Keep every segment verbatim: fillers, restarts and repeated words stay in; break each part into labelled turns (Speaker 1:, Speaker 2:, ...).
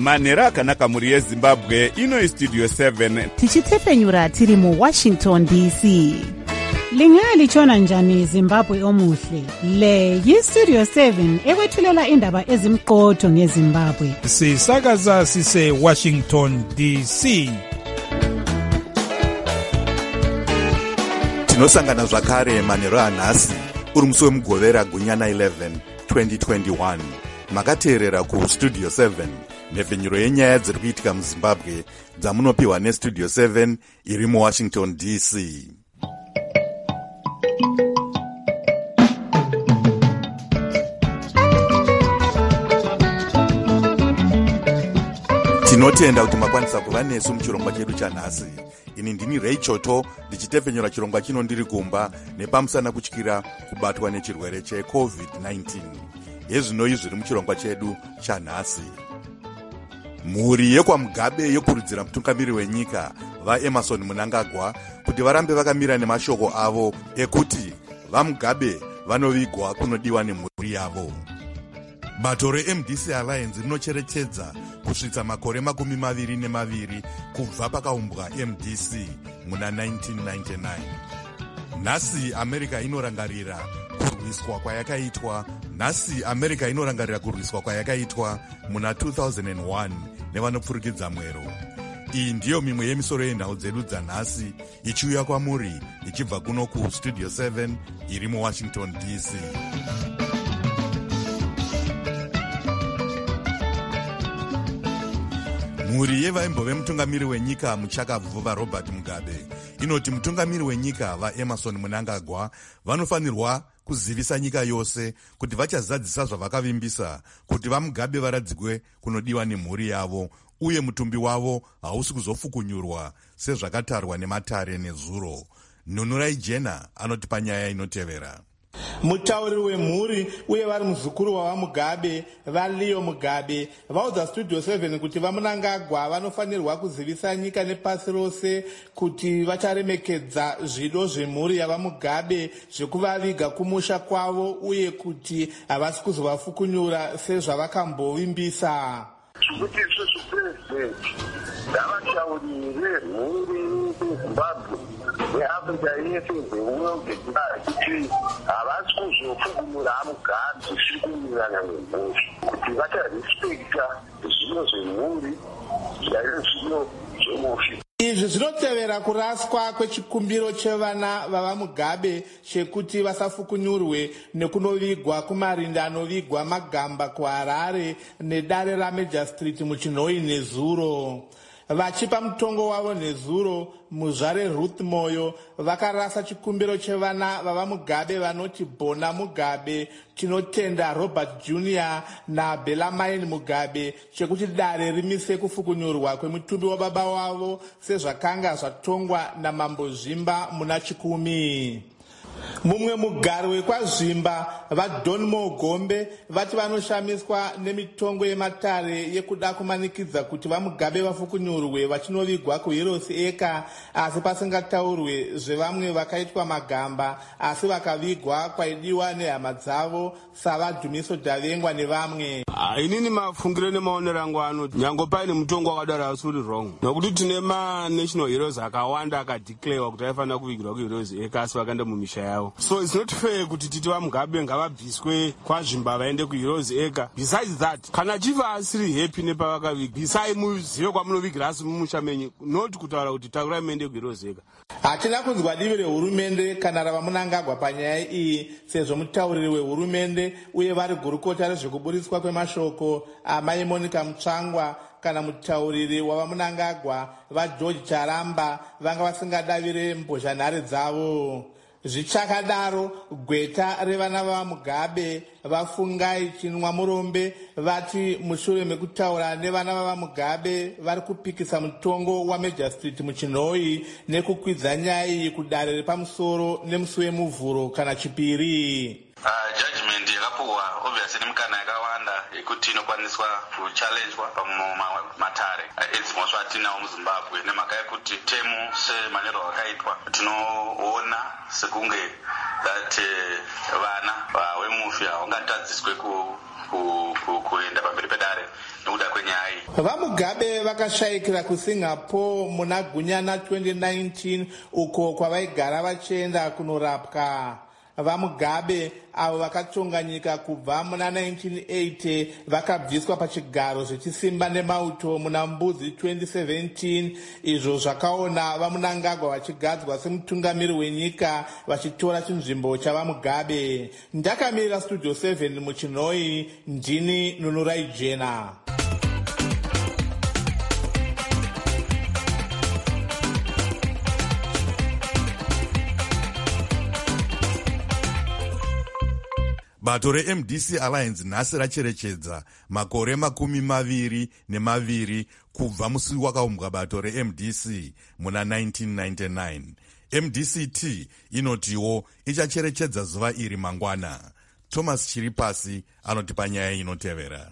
Speaker 1: manhero akanaka mhuri yezimbabwe. Ino istudio seven
Speaker 2: tichitefenyura tiri muwashington D C. Lingalitshona njani Zimbabwe omuhle? Le yistudio seven ekwethulela indaba ezimqotho ngeZimbabwe.
Speaker 3: Sisakaza sise Washington D C.
Speaker 4: Tinosangana zvakare manhero anhasi uri musi wemugovera gunyana eleven twenty twenty-one. Makateerera ku Studio seven nhefenyuro yenyaya dziri kuitika muZimbabwe dzamunopiwa neStudio seven iri muWashington D C. Tinotenda kuti makwanisa kuva nesu muchirongwa chedu chanhasi. Ini ndini Ray Choto ndichitefenyura chirongwa chino ndiri kumba nepamusana kutyira kubatwa nechirwere checovid nineteen. Yezvinoi zviri muchirongwa chedu chanhasi. Mhuri yekwaMugabe yokurudzira mutungamiri wenyika vaEmmerson Mnangagwa kuti varambe vakamira nemashoko avo ekuti vaMugabe vanovigwa kunodiwa nemhuri yavo. Bato reM D C Alliance rinocherechedza kusvitsa makore makumi maviri nemaviri kubva pakaumbwa M D C muna nineteen ninety-nine. Nhasi America inorangarira kurwiswa kwayakaitwa nhasi America inorangarira kurwiswa kwayakaitwa muna two thousand one nevanopfurikidza mwero. Iyi ndiyo mimwe yemisoro yenhau dzedu dzanhasi ichiuya kwamuri ichibva kuno ku Studio seven iri muWashington D C. Mhuri yevaimbove mutungamiri wenyika muchakabvu Robert Mugabe inoti mutungamiri wenyika vaEmmerson Mnangagwa vanofanirwa kuzivisa nyika yose kuti vachazadzisa zvavakavimbisa kuti vaMugabe varadzikwe kunodiwa nemhuri yavo uye mutumbi wavo hausi kuzofukunyurwa sezvakatarwa nematare nezuro. Nunurai Jena anoti panyaya inotevera.
Speaker 5: Mutauriri wemhuri uye vari muzukuru wavaMugabe vaLeo Mugabe vaudza Studio seven kuti vaMnangagwa vanofanirwa kuzivisa nyika nepasi rose kuti vacharemekedza zvido zvemhuri yavaMugabe zvekuvaviga kumusha kwavo uye kuti havasi kuzovafukunyura sezvavakambovimbisa.
Speaker 6: Kuti isusu president ngavataurire mhuri yeZimbabwe neAfrica yese nzeuno kuti havasi kuzofukumura Mugabe zvisiri kumirirana nemhuri, kuti vacharespekta zvino zvemhuri zvairo zvino zvemufi.
Speaker 5: Izvi zvinotevera kuraswa kwechikumbiro chevana vavaMugabe chekuti vasafukunyurwe nekunovigwa kumarinda anovigwa Magamba kuHarare nedare raMajor Street muChinhoyi nezuro. Vachipa mutongo wavo nezuro, muzvare Ruth Moyo vakarasa chikumbiro chevana vavaMugabe vanoti Bona Mugabe, Tinotenda Robert Junior naBellarmine Mugabe chekuti dare rimise kufukunyurwa kwemutumbi wababa wavo sezvakanga zvatongwa naMambo Zvimba muna chikumi. Mumwe mugari wekwazvimba vaDon Mogombe vati vanoshamiswa nemitongo yematare yekuda kumanikidza kuti vaMugabe vafukunyurwe vachinovigwa kuHeroes Acre, asi pasingataurwe zvevamwe vakaitwa Magamba asi vakavigwa kwaidiwa nehama dzavo savaDhumiso Davengwa nevamwe.
Speaker 7: Inini mafungiro nemaonero angu anoti nyango paine mutongo wakadaro asi uri wrong, nokuti tine ma-national heroes akawanda akadeclarewa kuti aifanira kuvigirwa kuHeroes Acre asi vakaenda mumisha yavo. So it's not fair kuti titi vaMugabe ngavabviswe kwazvimba vaende kuHeroes Acre. Besides that, kana chifa asiri happy nepavakaviga, bvisai muzive kwamunovigira asi mumusha menyu, not kutaura kuti takurai muende kuHeroes Acre.
Speaker 5: Hatina kunzwa divi rehurumende kana ravaMnangagwa panyaya iyi, sezvo mutauriri wehurumende uye vari gurukota rezvekuburiswa kwemashoko amai Monica Mutsvangwa kana mutauriri wavaMnangagwa vaGeorge Charamba vanga vasingadavire mbozhanhare dzavo. Zvichakadaro, gweta revana vavaMugabe vaFungai Chinwa Murombe vati mushure mekutaura nevana vavaMugabe vari kupikisa mutongo waMajor Street muChinhoyi nekukwidza nyaya iyi kudare repamusoro nemusi wemuvhuro kana chipiri.
Speaker 8: Uh, judgment yakapuwa obviously nemikana yakawanda yekuti inokwaniswa kuchallengewa pamatare edzimosva atinawo muZimbabwe nemhaka yekuti temu semanero akaitwa tinoona sekunge that vana vemufi havangatadziswe kuenda pamberi pedare nekuda kwenyaya iyi.
Speaker 5: vamugabe vakashayikira kusingapore muna gunyana twenty nineteen uko kwavaigara vachienda kunorapwa. Vamugabe avo vakatonga nyika kubva muna nineteen eighty vakabviswa pachigaro zvechisimba nemauto muna Mbudzi twenty seventeen, izvo zvakaona vaMunangagwa vachigadzwa semutungamiri wenyika vachitora chinzvimbo chavamugabe. Ndakamirira Studio seven muChinoi, ndini Nunurai Jena.
Speaker 4: Bato re-M D C Alliance nhasi racherechedza makore makumi maviri nemaviri kubva musi wakaumbwa bato re-M D C muna nineteen ninety-nine. M D C T inotiwo ichacherechedza zuva iri mangwana. Thomas Chiripasi anotipa nyaya inotevera.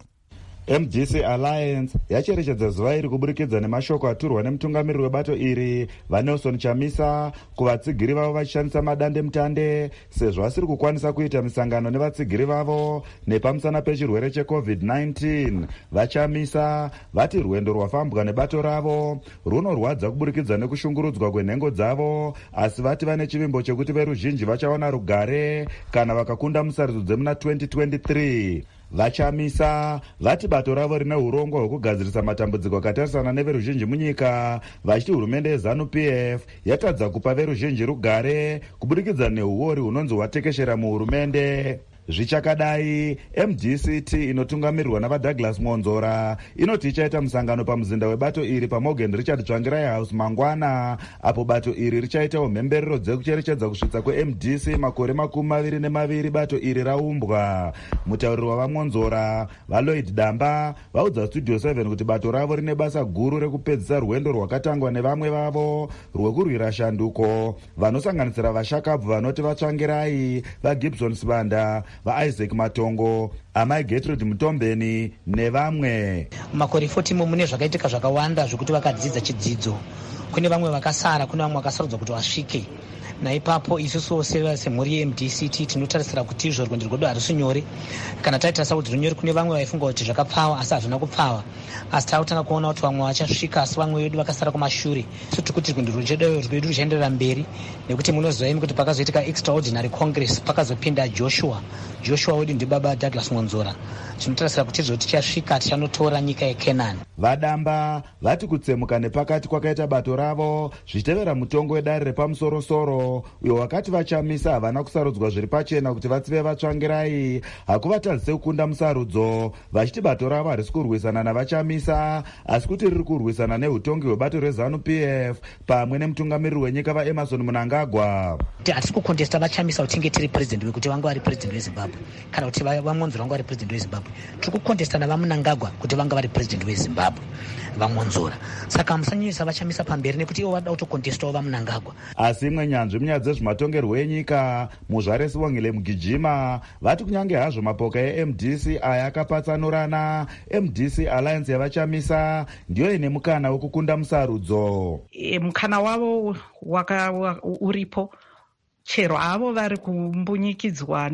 Speaker 9: M D C Alliance yacherechedza zuva iri kuburikidza nemashoko aturwa nemutungamiriri webato iri vaNelson Chamisa kuvatsigiri vavo vachishandisa madande mutande sezvo asiri kukwanisa kuita misangano nevatsigiri vavo nepamusana pechirwere checovid nineteen. VaChamisa vati rwendo rwafambwa nebato ravo runorwadza kuburikidza nekushungurudzwa kwenhengo dzavo, asi vati vane chivimbo chekuti veruzhinji vachawana rugare kana vakakunda musarudzo dzemuna twenty twenty-three. VaChamisa vati bato ravo rine urongwa hwekugadzirisa matambudziko akatarisana neveruzhinji munyika, vachiti hurumende yeZANU-P F yatadza kupa veruzhinji rugare kuburikidza neuori hunonzi hwatekeshera muhurumende. Zvichakadai, M D C T inotungamirirwa navaDouglas Monzora inoti ichaita musangano pamuzinda webato iri paMorgan Richard Tsvangirai House mangwana, apo bato iri richaitawo mhemberero dzekucherechedza kusvitsa kwe-M D C makore makumi maviri nemaviri bato iri raumbwa. Mutauriri wavaMonzora vaLloyd Damba vaudza Studio seven kuti bato ravo rine basa guru rekupedzisa rwendo rwakatangwa nevamwe vavo rwekurwira shanduko, vanosanganisira vashakabvu vanoti vaTsvangirai, vaGibson Sibanda, vaIsaac Matongo, amai Gertrude Mutombeni nevamwe.
Speaker 10: Makore forty mune zvakaitika zvakawanda zvokuti vakadzidza chidzidzo. Kune vamwe vakasara, kune vamwe vakasarudzwa kuti vasvike. Naipapo isusu semhuri ye-M D C T tinotarisira kuti izvo rwendo rwedu harisi nyore. Kana taitarisa kuti runyore, kune vamwe vaifunga kuti zvakapfawa asi hazvina kupfawa. Asi taakutanga kuona kuti vamwe vachasvika asi vamwe vedu vakasara kumashure. So tiri kuti rwendo rwedu ruchaenderera mberi, nekuti munoziva imi kuti pakazoitika extraordinary congress pakazopinda Joshua. Joshua wedu ndibaba Douglas Monzora. Tinotarisira kuti izvo tichasvika tichanotora nyika yeCanaan.
Speaker 9: VaDamba vati kutsemuka nepakati kwakaita bato ravo zvichitevera mutongo wedare repamusoro-soro uyo wakati vaChamisa havana kusarudzwa zviri pachena kuti vatsive vaTsvangirai hakuvatadzise kukunda musarudzo, vachiti bato ravo harisi kurwisana navaChamisa asi kuti riri kurwisana neutongi hwebato reZANU-P F pamwe nemutungamiriri wenyika vaEmerson Mnangagwa.
Speaker 10: Hatisi kukontesta vaChamisa kuti tinge tiri president wekuti vange vari president weZimbabwe kana kuti vaMonzora vange vari president weZimbabwe. Tiri kukontesta navaMnangagwa kuti vange vari president weZimbabwe vaMonzora. Saka musanyanyisa vaChamisa pamberi nekuti ivo vada kutokontestawo vaMnangagwa.
Speaker 9: Asi imwe nyanzvi munyaya dzezvematongerwo enyika Muzvare Sibongile Mugijima vati kunyange hazvo mapoka e-M D C aya akapatsanurana, M D C Alliance yavaChamisa ndiyo ine mukana wekukunda musarudzo.
Speaker 11: E, mukana wavo waka uripo, chero avo vari kumbunyikidzwa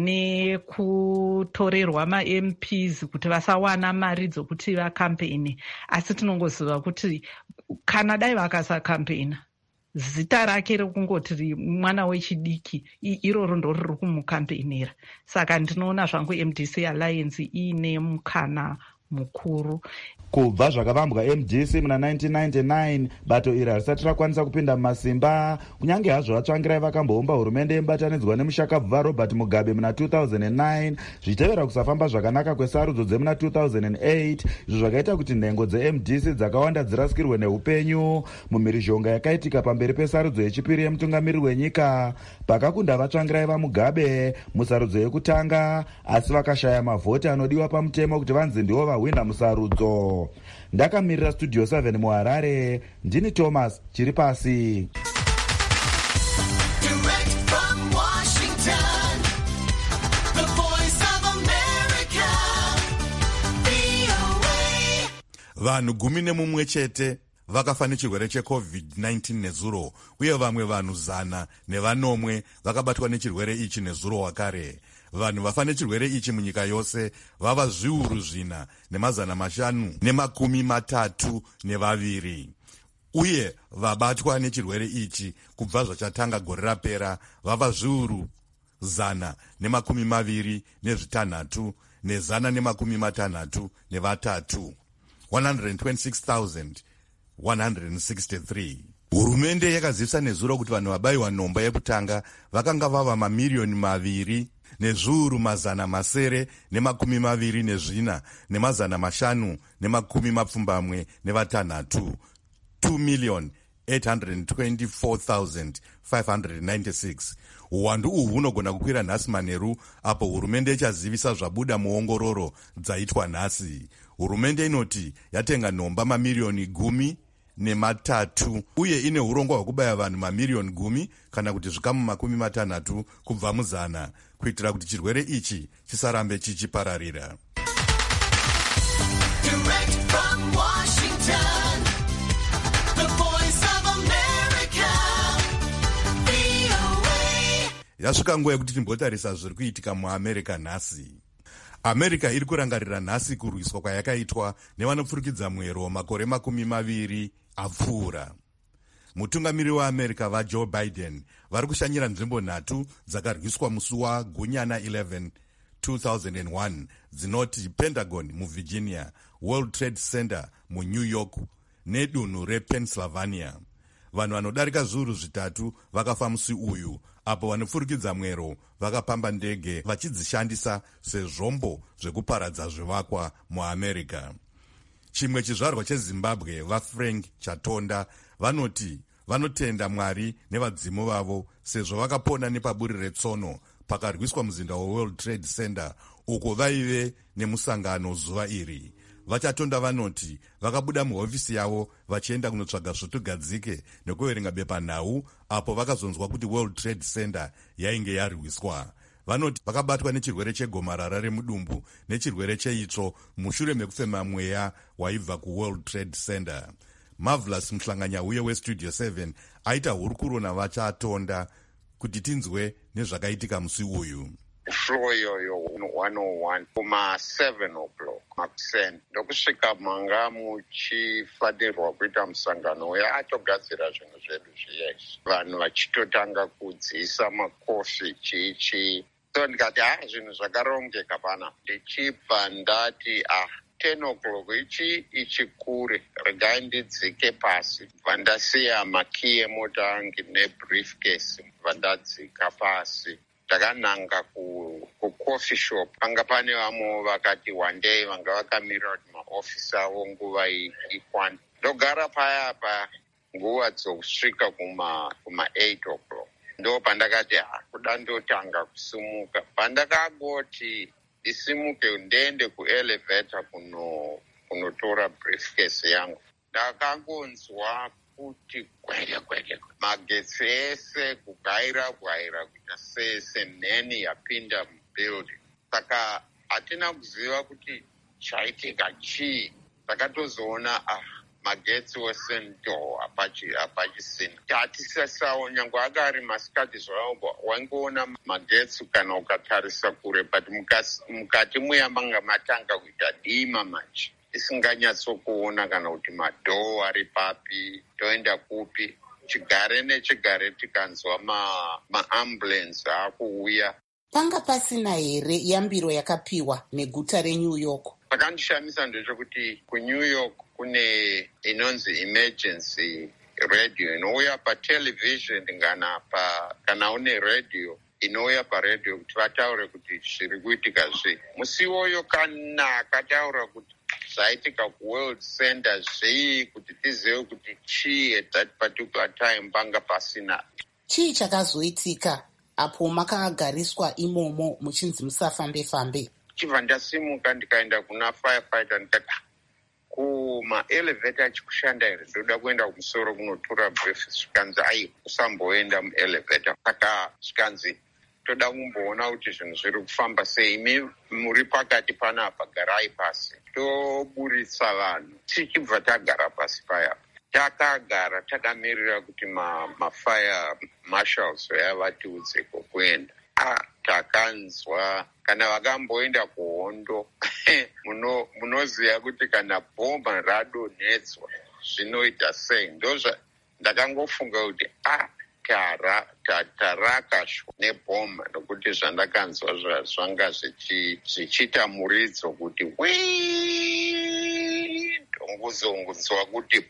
Speaker 11: nekutorerwa ma-M Ps kuti vasawana mari dzokuti vakampeni, asi tinongoziva kuti kana dai vakasakampena zita rake rekungoti mwana wechidiki iroro ndo riri kumukampenera. Saka ndinoona zvangu M D C Alliance iine mukana mukuru.
Speaker 9: Kubva zvakavambwa M D C muna nineteen ninety-nine bato iri harisati rakwanisa kupinda mumasimba, kunyange hazvo vaTsvangirai vakamboumba hurumende yemubatanidzwa nemushakabvu vaRobert Mugabe muna two thousand nine zvichitevera kusafamba zvakanaka kwesarudzo dzemuna two thousand eight, izvo zvakaita kuti nhengo dze-M D C dzakawanda dzirasikirwe neupenyu mumhirizhonga yakaitika pamberi pesarudzo yechipiri yemutungamiriri wenyika pakakunda vaTsvangirai vaMugabe musarudzo yekutanga, asi vakashaya mavhoti anodiwa pamutemo kuti vanzi ndivo vahwina musarudzo. Ndakamirira Studio seven muHarare, ndini Thomas Chiripasi.
Speaker 4: Vanhu gumi nemumwe chete vakafa nechirwere checovid nineteen nezuro, uye vamwe vanhu zana nevanomwe vakabatwa nechirwere ichi nezuro wakare. vanhu vafa nechirwere ichi munyika yose vava zviuru zvina nemazana mashanu nemakumi matatu nevaviri, uye vabatwa nechirwere ichi kubva zvachatanga gore rapera vava zviuru zana nemakumi maviri nezvitanhatu nezana nemakumi matanhatu nevatatu, one hundred twenty-six thousand one hundred sixty-three. Hurumende yakazivisa nezuro kuti vanhu vabayiwa nhomba yekutanga vakanga vava mamiriyoni maviri nezviuru mazana masere nemakumi maviri nezvina nemazana mashanu nemakumi mapfumbamwe nevatanhatu, two million eight hundred twenty-four thousand five hundred ninety-six. Uwandu uhu hunogona kukwira nhasi manheru apo hurumende ichazivisa zvabuda muongororo dzaitwa nhasi. Hurumende inoti yatenga nhomba mamiriyoni gumi nematatu uye ine urongwa hwekubaya vanhu mamiriyoni gumi kana kuti zvikamu makumi matanhatu kubva muzana kuitira kuti chirwere ichi chisarambe chichipararira. Yasvika nguva yekuti timbotarisa zviri kuitika muamerica nhasi. America iri kurangarira nhasi kurwiswa kwayakaitwa nevanopfurikidza mwero makore makumi maviri apfuura. Mutungamiri waAmerica vaJoe Biden vari kushanyira nzvimbo nhatu dzakarwiswa musi waGunyana eleven two thousand one dzinoti Pentagon muVirginia, World Trade Center muNew York nedunhu rePennsylvania. Vanhu vanodarika zviuru zvitatu vakafa musi uyu apo vanopfurikidza mwero vakapamba ndege vachidzishandisa sezvombo zvekuparadza zvivakwa muAmerica. Chimwe chizvarwa cheZimbabwe vaFrank Chatonda vanoti vanotenda Mwari nevadzimu vavo sezvo vakapona nepaburi retsono pakarwiswa muzinda weWorld Trade Center uko vaive nemusangano zuva iri. Vachatonda vanoti vakabuda muhofisi yavo vachienda kunotsvaga svutugadzike nekuverenga bepanhau apo vakazonzwa kuti World Trade Center yainge yarwiswa. Vanoti vakabatwa nechirwere chegomarara remudumbu nechirwere cheitsvo mushure mekufema mweya waibva kuWorld Trade Center. Marvelous Mhlanganyauye weStudio seven aita hurukuro navachatonda kuti tinzwe nezvakaitika musi uyu.
Speaker 12: Floor yoyo one oh one kuma seven o'clock makuseni ndokusvika manga muchifanirwa kuita musangano uya atogadzira zvinhu zvedu zviyezvi, vanhu vachitotanga kudziisa makofi chichi. So ndikati ha zvinhu zvakarongeka pana, ndichibva ndati ah ten o'clock ichi ichi kure, regai ndidzike pasi. Bva ndasiya makiyi emota angu nebriefcase, bva ndadzika pasi. Ndakananga ku, ku coffee shop. Panga pane vamwe vakati one day vanga vakamirira kuti maofisi avo nguva ikwane. Ndogara paya pa nguva dzokusvika kuma, kuma eight o'clock. Ndo pandakati ha kuda ndotanga kusumuka. Pandakangoti ndisimuke ndende kuelevator kuno kunotora briefcase yangu, ndakangonzwa kuti kweke kweke magetsi ese kugaira gwaira kuita sese mheni yapinda mubuilding. Saka hatina kuziva kuti chaitika chii. Takatozoona ah magetsi wese ndo hapachisina. Tatisasawo nyange akari masikati zvavo wangoona magetsi kana ukatarisa kure, but mukati muya manga matanga kuita dima manje. Isinganyatsokuona kana kuti madhoo ari papi, toenda kupi. Chigare nechigare tikanzwa maambulensi ma akuuya.
Speaker 13: Panga pasina here yambiro yakapiwa neguta reNew York?
Speaker 12: Pakandishamisa ndechekuti kuNew York kune inonzi emergency radio inouya patelevision kana pa kana une radio inouya paradio kuti vataure kuti zviri kuitika zvii. Musi woyo kana akataura kuti zvaitika kuWorld Center zvii kuti tizive kuti chii at that particular time panga pasina.
Speaker 13: Chii chakazoitika apo makagariswa imomo muchinzi musafambe fambe?
Speaker 12: Chibva ndasimuka ndikaenda kuna firefighter ndikati kumaelevator achikushanda here, ndoda kuenda kumusoro kunotora brief. Zvikanzi ai usamboenda muelevator. Saka zvikanzi toda kumboona kuti zvinhu zviri kufamba sei, imi muri pakati panapa, garai pasi. Toburitsa vanhu tichibva tagara pasi paya. Takagara takamirira kuti mafire ma marshals vaya vatiudze kokuenda. Ah, takanzwa kana vakamboenda kuhondo munoziva kuti kana bhomba radonhedzwa zvinoita sei. Ndozva ndakangofunga kuti ah tara tarakashwa nebhomba, nokuti zvandakanzwa zvanga zvichiita muridzo kuti wii ndonguzongunzwa kuti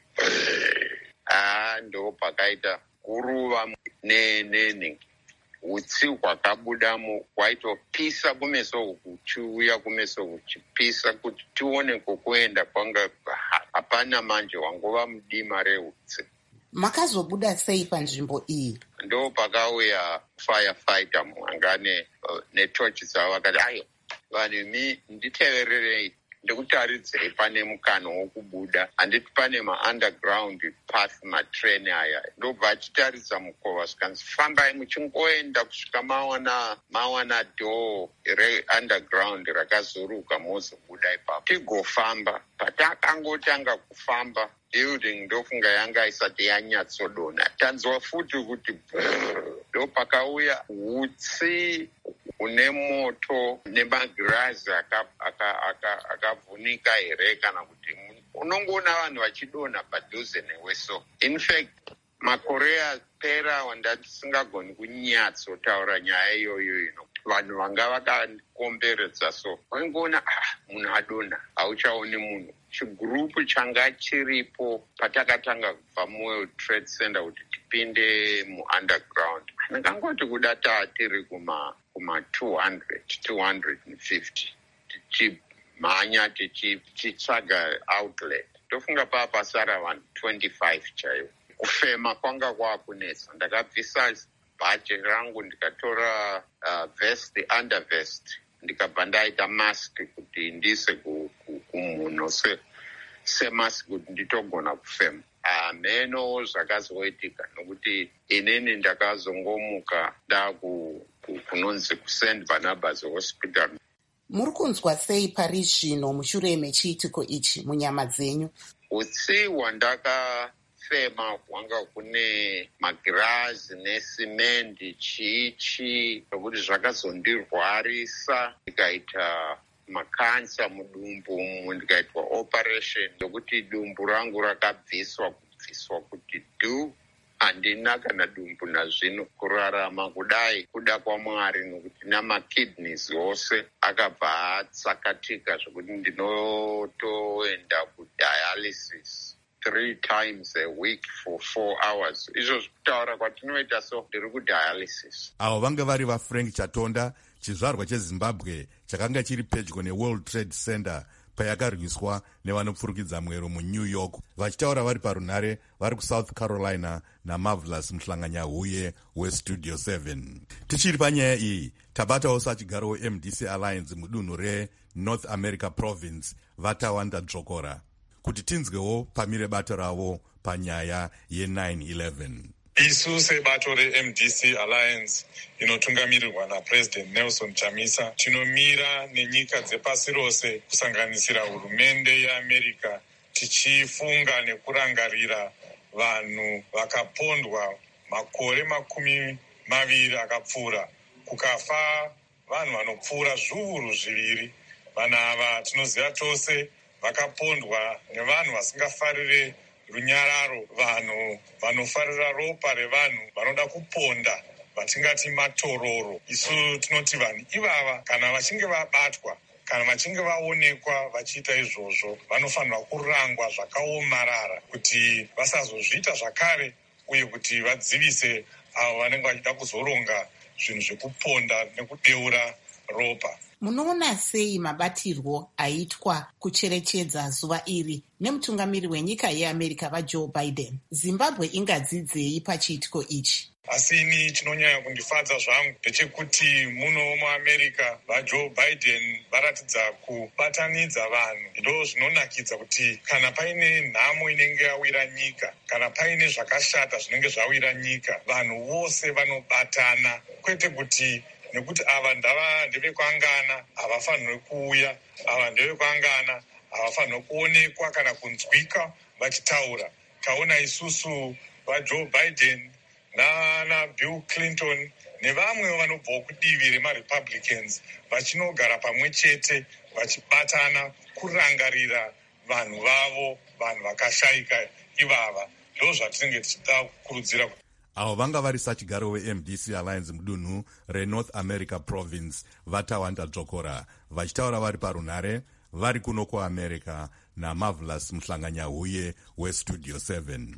Speaker 12: ah ndo pakaita kuruva nenene utsi hwakabudamo hwaitopisa kumeso kuchiuya kumeso kuchipisa kuti tione kokuenda kwanga hapana manje wangova mudima reutsi.
Speaker 13: Makazobuda sei panzvimbo iyi?
Speaker 12: Ndo pakauya firefighter muangane uh, netochi dzavo vakati ayo vanhu mi nditevererei ndikutaridzei pane mukana wokubuda, handiti pane maunderground path matrain aya. Ndobva achitaridza mukova zvikanzi fambai muchingoenda kusvika mawana mawana dhoo reunderground rakazoruka mozobuda ipapo tigofamba. Patakangotanga kufamba building ndofunga yanga isati yanyatsodonha, tanzwa futi kuti ndo pakauya hutsi une moto nemagirazi akavhunika here kana kuti unongoona vanhu vachidonha padhuze newe. So in fact makore apera wandasingagoni kunyatsotaura nyaya iyoyo ino, vanhu vanga vakakomberedza. So waingoona ah munhu adonha hauchaoni munhu. Chigurupu changa chiripo patakatanga kubva muworld trade center kuti tipinde muunderground, ndakangoti kuda taatiri kuma kuma two hundred two fifty tichimhanya tichitsvaga outlet. Tofunga paa pasara vanhu twenty-five chaivo. Kufema kwanga kwakunetsa. Ndakabvisa bhachi rangu ndikatora uh, vest undervest ndikabva ndaita mask kuti ndise kumhuno semask kuti nditogona kufema. Meno zvakazoitika nokuti inini ndakazongomuka ndakunonzi kuSaint Barnabas Hospital.
Speaker 13: Muri kunzwa sei pari zvino mushure mechiitiko ichi munyama dzenyu?
Speaker 12: Utsi hwandakafema hwanga kune magirazi nesimendi chichi nokuti zvakazondirwarisa, ndikaita makansa mudumbu umu, ndikaitwa operation nokuti dumbu rangu rakabviswa kubviswa kuti du handina kana dumbu nazvino kurarama kudai kuda kwaMwari, nokuti namakidneys ose akabva atsakatika zvokuti ndinotoenda kudialysis three times a week for four hours. Izvo zvekutaura kwatinoita so ndiri kudialysis.
Speaker 4: Avo vanga vari vaFrank Chatonda, chizvarwa cheZimbabwe chakanga chiri pedyo neWorld Trade Center payakarwiswa nevanopfurukidza mwero muNew York, vachitaura vari parunhare vari kuSouth Carolina naMarvelous Muhlanganyahuye weStudio seven. Tichiri panyaya iyi, tabatawo sachigaro weM D C Alliance mudunhu reNorth America Province Vatawanda Dzvokora kuti tinzwewo pamire bato ravo panyaya ye-nine eleven.
Speaker 14: Isu sebato reM D C Alliance inotungamirirwa naPresident Nelson Chamisa tinomira nenyika dzepasi rose kusanganisira hurumende yeAmerica tichifunga nekurangarira vanhu vakapondwa makore makumi maviri akapfuura, kukafa vanhu vanopfuura zviuru zviviri. Vanhu ava tinoziva tose vakapondwa nevanhu vasingafarire runyararo, vanhu vanofarira ropa revanhu vanoda kuponda, vatingati matororo. Isu tinoti vanhu ivava kana vachinge vabatwa kana vachinge vaonekwa vachiita izvozvo vanofanirwa kurangwa zvakaomarara kuti vasazozviita zvakare, uye kuti vadzivise avo vanenge vachida kuzoronga zvinhu zvekuponda nekudeura ropa.
Speaker 13: Munoona sei mabatirwo aitwa kucherechedza zuva iri nemutungamiri wenyika yeAmerica vaJoe Biden? Zimbabwe ingadzidzei pachiitiko ichi?
Speaker 14: Asi ini chinonyanya kundifadza zvangu ndechekuti muno muAmerica vaJoe Biden varatidza kubatanidza vanhu. Ndo zvinonakidza kuti kana paine nhamo inenge yawira nyika, kana paine zvakashata zvinenge zvawira nyika, vanhu vose vanobatana, kwete kuti nekuti ava ndava ndevekwangana havafanirwi kuuya, ava ndevekwangana havafanirwi kuonekwa kana kunzwika vachitaura. Taona isusu vaJoe Biden nana Bill Clinton nevamwe vanobvawo kudivi remarepublicans vachinogara pamwe chete vachibatana kurangarira vanhu vavo, vanhu vakashayika ivava. Ndo zvatinenge tichida kukurudzira.
Speaker 4: Avo vanga vari sachigaro we-M D C Alliance mudunhu reNorth America Province Vatawanda Dzokora, vachitaura vari parunhare vari kuno kuamerica naMarvelous Mhlanganyahuye weStudio seven.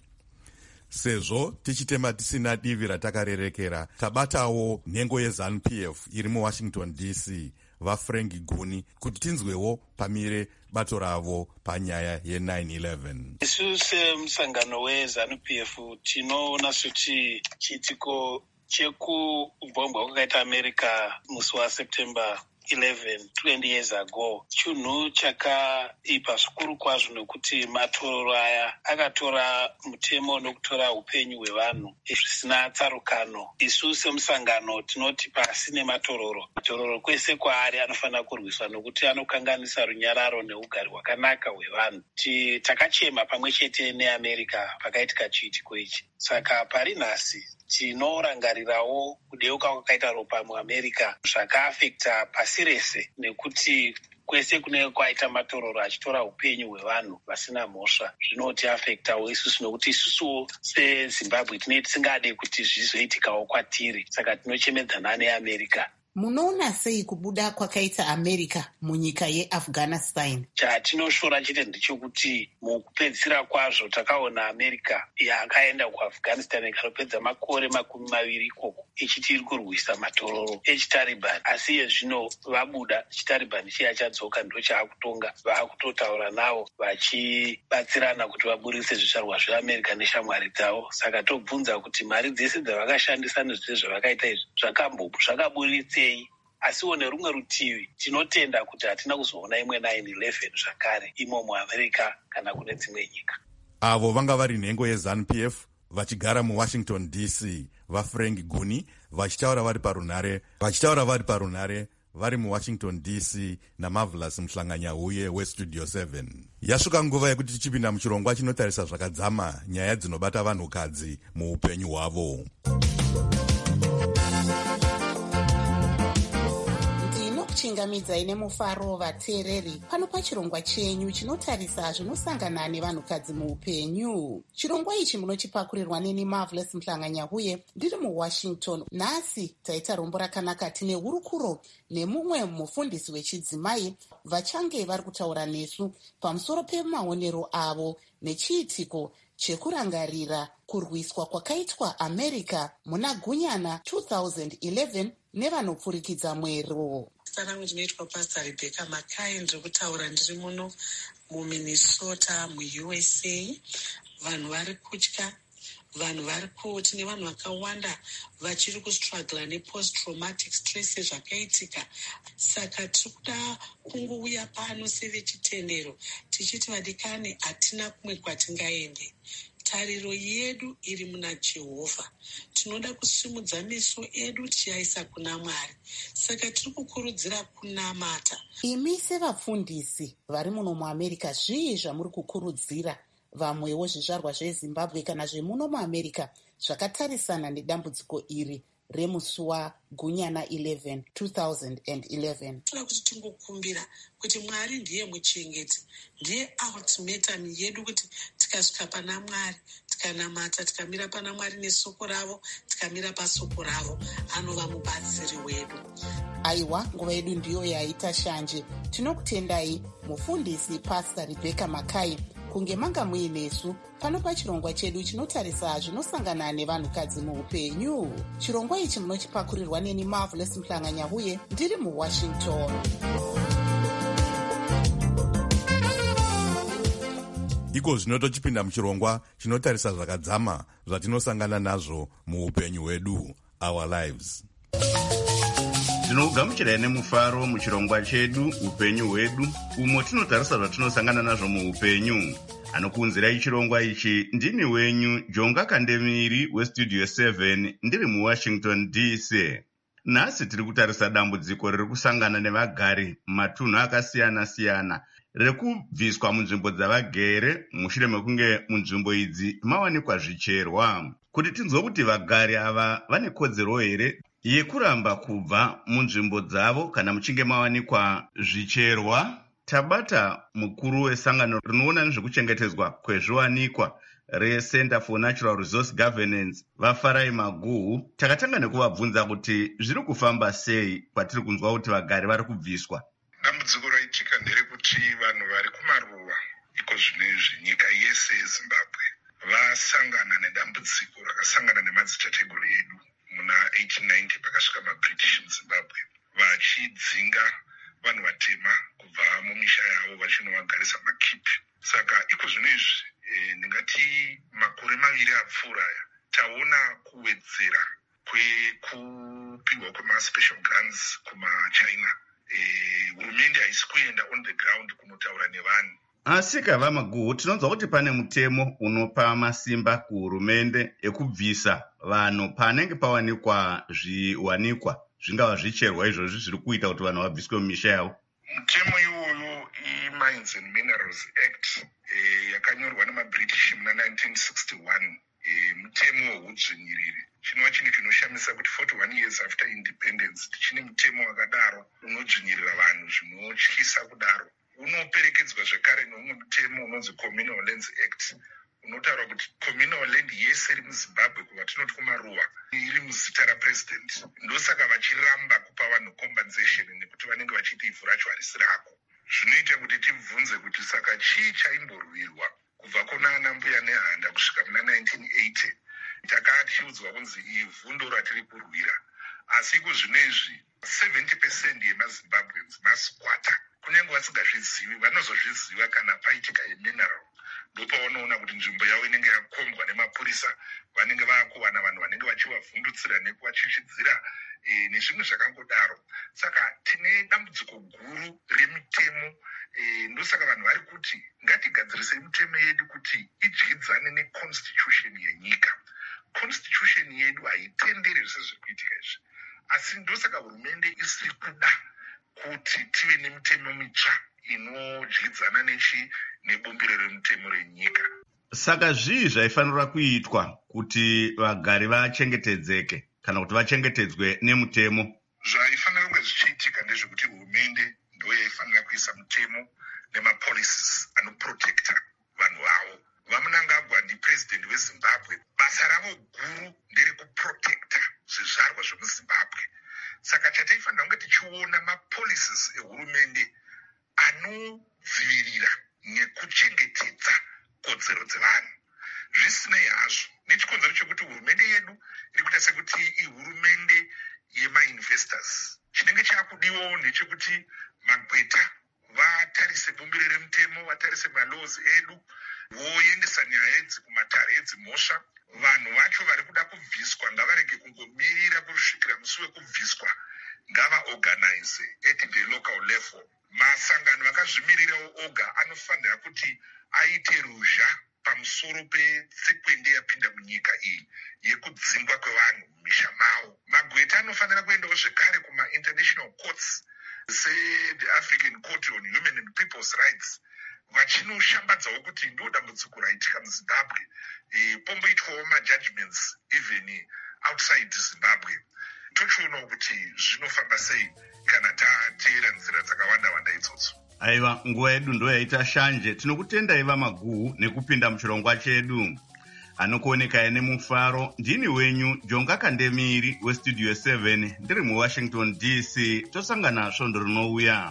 Speaker 4: Sezvo tichitema tisina divi ratakarerekera, tabatawo nhengo yeZANU-P F iri muWashington D C vaFrank Guni kuti tinzwewo pamire bato ravo panyaya ye-nine eleven.
Speaker 15: Isu semusangano weZANU-P F tinoona kuti chiitiko chekubhombwa kwakaita America musi waSeptember eleven, twenty years ago, chinhu chakaipa zvikuru kwazvo nekuti matororo aya akatora mutemo nokutora upenyu hwevanhu zvisina tsarukano. Isu semusangano tinoti pasi nematororo, matororo kwese kwaari anofanira kurwiswa nokuti anokanganisa runyararo neugari hwakanaka hwevanhu. Takachema pamwe chete neAmerica pakaitika chiitiko ichi. Saka pari nhasi tinorangarirawo kudeuka kwakaita ropa muAmerica zvakaafekta pasi rese, nekuti kwese kune kwaita matororo achitora upenyu hwevanhu vasina mhosva zvinotiafektawo isusu, nokuti isusuwo seZimbabwe tinenge tisingade kuti zvizoitikawo kwatiri. Saka tinochemedzana neAmerica.
Speaker 13: Munoona sei kubuda kwakaita America munyika yeAfghanistan?
Speaker 15: Chatinoshora chete ndechekuti mukupedzisira kwazvo takaona America yakaenda kuAfghanistan ikanopedza makore makumi maviri ikoko ichiti iri kurwisa matororo echiTaliban, asi yezvino vabuda chiTaliban chiya chadzoka ndo chaakutonga, vaakutotaura navo vachibatsirana kuti vaburise zvizvarwa zveAmerica neshamwari dzavo. Saka tobvunza kuti mari dzese dzavakashandisa nezvese zvavakaita izvi zvakaburitse. Asiwo nerumwe rutivi tinotenda kuti hatina kuzoona imwe nine eleven zvakare imo muAmerica kana kune dzimwe nyika.
Speaker 4: Avo vanga vari nhengo yeZANU-P F vachigara muWashington D C vaFrank Guni vachitaura vari parunhare vachitaura vari parunhare vari muWashington D C naMarvelous Mhlanganyahuye weStudio seven. Yasvika nguva yekuti tichipinda muchirongwa chinotarisa zvakadzama nyaya dzinobata vanhukadzi muupenyu hwavo.
Speaker 13: Chingamidzai nemufaro vateereri pano pachirongwa chenyu chinotarisa zvinosangana nevanhukadzi muupenyu. Chirongwa ichi munochipakurirwa neni Marvelous Mhlanganyahuye ndiri muWashington. Nhasi taita rombo rakanaka tine hurukuro nemumwe mufundisi wechidzimai vachange vari kutaura nesu pamusoro pemaonero avo nechiitiko chekurangarira kurwiswa kwakaitwa America muna Gunyana two thousand eleven nevanopfurikidza mwero.
Speaker 16: Rangu ndinoitwa Pastor Rebecca Makai, ndiri kutaura ndiri muno muMinnesota muU S A. Vanhu vari kutya, vanhu vari ku tine vanhu vakawanda vachiri kustruggle nepost traumatic stress zvakaitika. Saka tiri kuda kungouya pano sevechitendero tichiti vadikani hatina kumwe kwatingaende. Tariro yedu iri muna Jehovha. Tinoda kusimudza meso edu tichiaisa kuna Mwari. Saka tiri kukurudzira kunamata.
Speaker 13: Imi sevafundisi vari muno muAmerica, zvii zvamuri kukurudzira vamwewo zvizvarwa zveZimbabwe kana zvemuno muAmerica zvakatarisana nedambudziko iri remusi waGunyana eleven, two thousand eleven?
Speaker 16: Tinoda kuti tingokumbira kuti Mwari ndiye muchengeti, ndiye ultimatum yedu, kuti tikasvika pana Mwari, tikanamata, tikamira pana Mwari nesoko ravo, tikamira pasoko ravo, anova mubatsiri wedu.
Speaker 13: Aiwa, nguva yedu ndiyo yaita shanje. Tinokutendai mufundisi Pastor Rebecca Makai kunge manga muinesu pano pachirongwa chedu chinotarisa zvinosangana nevanhukadzi muupenyu. Chirongwa ichi munochipakurirwa neni Marvelous Mhlanganyahuye ndiri muWashington.
Speaker 4: Iko zvino tochipinda muchirongwa chinotarisa zvakadzama zvatinosangana nazvo muupenyu hwedu, our lives.
Speaker 17: Tinogamuchirai nemufaro muchirongwa chedu upenyu hwedu, umo tinotarisa zvatinosangana nazvo muupenyu. Anokuunzirai chirongwa ichi ndini wenyu Jonga Kandemiri weStudio seven ndiri muWashington D C. Nhasi tiri kutarisa dambudziko riri kusangana nevagari matunhu akasiyana siyana rekubviswa munzvimbo dzavagere mushure mekunge munzvimbo idzi mawanikwa zvicherwa. Kuti tinzwe kuti vagari ava vane kodzero here yekuramba kubva munzvimbo dzavo kana muchinge mawanikwa zvicherwa. Tabata mukuru wesangano rinoona nezvekuchengetedzwa kwezviwanikwa reCenter for Natural Resource Governance vaFarai Maguhu. Takatanga nekuvabvunza kuti zviri kufamba sei kwatiri kunzwa kuti vagari vari kubviswa.
Speaker 18: Dambudziko raitika nderekuti vanhu vari kumaruwa iko zvinezvi nyika yese yeZimbabwe vasangana nedambudziko rakasangana nemadzitateguru edu muna eighteen ninety pakasvika maBritish muZimbabwe vachidzinga vanhu vatema kubva mumisha yavo vachinovagarisa makipi. Saka iko zvinezvi e, ndingati makore maviri apfuura aya taona kuwedzera kwekupiwa kwemaspecial grants kumachina. Hurumende haisi kuenda on the ground kunotaura nevanhu.
Speaker 17: Asi kava Maguhu, tinonzwa kuti pane mutemo unopa masimba kuhurumende ekubvisa vanhu panenge pawanikwa zviwanikwa zvingava zvicherwa izvozvi zviri kuita kuti vanhu vabviswe mumisha yavo.
Speaker 18: Mutemo iwoyo iMines and Minerals Act e, yakanyorwa nemaBritish muna nineteen sixty-one. E, mutemo weudzvinyiriri. Chinova chinhu chinoshamisa kuti forty-one years after independence tichine mutemo wakadaro unodzvinyirira vanhu zvinotyisa kudaro. Unoperekedzwa zvekare neumwe mutemo unonzi Communal Lands Act unotaura kuti communal land yese iri muZimbabwe kuva tinoti kumaruwa iri muzita rapresident. Ndosaka vachiramba kupa vanhu compensation nekuti vanenge vachiti ivhu racho harisi rako. Zvinoita kuti tibvunze kuti saka chii chaimborwirwa kubva kuna mbuya nehanda kusvika muna nineteen eighty. Takachiudzwa kunzi ivhu ndo ratiri kurwira. Asi kuzvinezvi seventy percent yemaZimbabweans masquatter. Kunyange vasingazvizivi vanozozviziva kana paitika yemineral. Ndopaunoona kuti nzvimbo yavo inenge yakombwa nemapurisa, vanenge vakuwana vanhu vanenge vachivavhundutsira nekuvachizvidzira e, nezvimwe zvakangodaro. Saka tine dambudziko guru remitemo. E, ndosaka vanhu vari kuti ngatigadzirisei mitemo yedu kuti idyidzane neconstitution yenyika. Constitution yedu haitenderi sezviri kuitika izvi. Asi ndosaka hurumende isiri kuda kuti tive nemitemo mitsva inodyidzana nechi nebumbiro remutemo renyika.
Speaker 17: Saka zvii zvaifanira kuitwa kuti vagari vachengetedzeke kana kuti vachengetedzwe nemutemo?
Speaker 18: Zvaifanira kunge zvichiitika ndezvekuti hurumende ndo yaifanira kuisa mutemo nemapolicies anoprotecta vanhu vavo. Vamunangagwa ndipresident weZimbabwe. Basa ravo guru nderekuprotecta zvizvarwa zvemuZimbabwe. Saka chataifanira kunge tichiona mapolicies ehurumende anodzivirira nekuchengetedza kodzero dzevanhu. Zvisinei hazvo nechikonzero chekuti hurumende yedu iri kuita sekuti ihurumende yemainvestors. Chinenge chakudiwawo ndechekuti magweta vatarise bumbiro remutemo, vatarise malaws edu, voendesa nyaya idzi kumatare edzimhosva. Vanhu vacho vari kuda kubviswa ngavarege kungomirira kusvikira musi wekubviswa, ngavaorganize at the local level. Masangano akazvimirirawo oga anofanira kuti aite ruzha pamusoro petsekwende yapinda munyika iyi yekudzingwa kwevanhu mumisha mavo. Magweta anofanira kuendawo zvekare kuma-international courts se-the African Court on Human and People's Rights vachinoshambadzawo kuti ndo dambudziko raitika muZimbabwe. E, pomboitwawo majudgments even outside Zimbabwe. Tochionawo kuti zvinofamba sei kana tateera nzira dzakawanda-wanda idzodzo.
Speaker 17: Aiva, nguva yedu ndo yaita shanje. Tinokutendai vaMaguhu nekupinda muchirongwa chedu. Anokuoneka nemufaro ndini wenyu Jonga Kandemiri westudio seven ndiri muWashington D C. Tosangana svondo rinouya.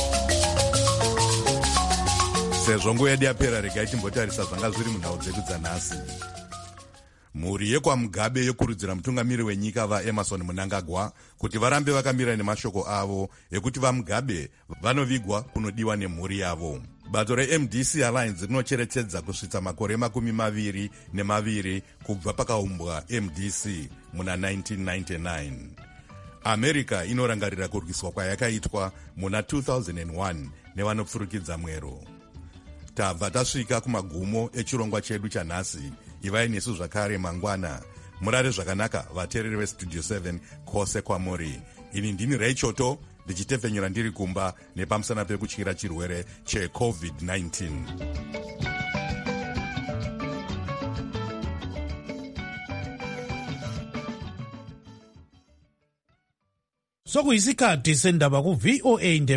Speaker 4: Sezvo nguva yedu yapera, regai timbotarisa zvanga zviri munhau dzedu dzanhasi. Mhuri yekwaMugabe yokurudzira mutungamiri wenyika vaEmmerson Mnangagwa kuti varambe vakamira nemashoko avo ekuti vaMugabe vanovigwa kunodiwa nemhuri yavo. Bato reM D C Alliance rinocherechedza kusvitsa makore makumi maviri nemaviri kubva pakaumbwa M D C muna nineteen ninety-nine. America inorangarira kurwiswa kwayakaitwa muna two thousand one nevanopfurukidza mwero. Tabva tasvika kumagumo echirongwa chedu chanhasi. Ivai nesu zvakare mangwana. Murare zvakanaka vateereri vestudio seven kwose kwamuri. Ini ndini Reichoto ndichitefenyura ndiri kumba nepamusana pekutyira chirwere checovid nineteen.
Speaker 3: sokuyisikhathi sendaba ku-V O A